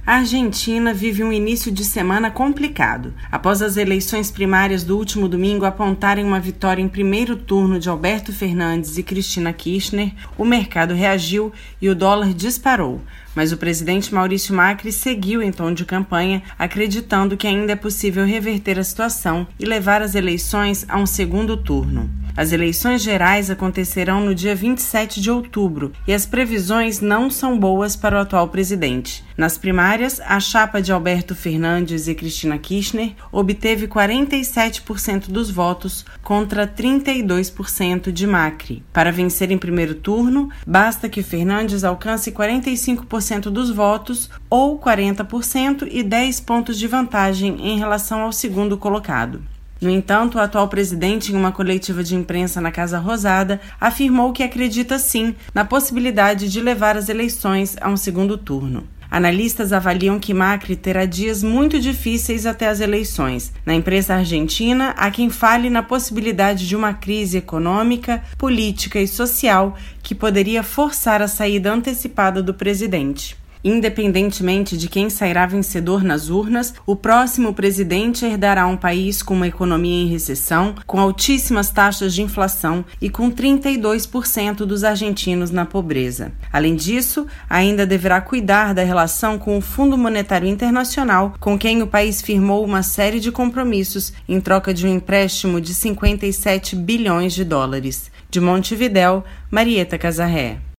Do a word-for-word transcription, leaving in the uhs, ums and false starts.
A Argentina vive um início de semana complicado. Após as eleições primárias do último domingo apontarem uma vitória em primeiro turno de Alberto Fernandes e Cristina Kirchner, o mercado reagiu e o dólar disparou. Mas o presidente Maurício Macri seguiu em tom de campanha, acreditando que ainda é possível reverter a situação e levar as eleições a um segundo turno. As eleições gerais acontecerão no dia vinte e sete de outubro e as previsões não são boas para o atual presidente. Nas primárias, a chapa de Alberto Fernandes e Cristina Kirchner obteve quarenta e sete por cento dos votos contra trinta e dois por cento de Macri. Para vencer em primeiro turno, basta que Fernandes alcance quarenta e cinco por cento dos votos ou quarenta por cento e dez pontos de vantagem em relação ao segundo colocado. No entanto, o atual presidente, em uma coletiva de imprensa na Casa Rosada, afirmou que acredita sim na possibilidade de levar as eleições a um segundo turno. Analistas avaliam que Macri terá dias muito difíceis até as eleições. Na imprensa argentina, há quem fale na possibilidade de uma crise econômica, política e social que poderia forçar a saída antecipada do presidente. Independentemente de quem sairá vencedor nas urnas, o próximo presidente herdará um país com uma economia em recessão, com altíssimas taxas de inflação e com trinta e dois por cento dos argentinos na pobreza. Além disso, ainda deverá cuidar da relação com o Fundo Monetário Internacional, com quem o país firmou uma série de compromissos em troca de um empréstimo de cinquenta e sete bilhões de dólares. De Montevidéu, Marieta Casarré.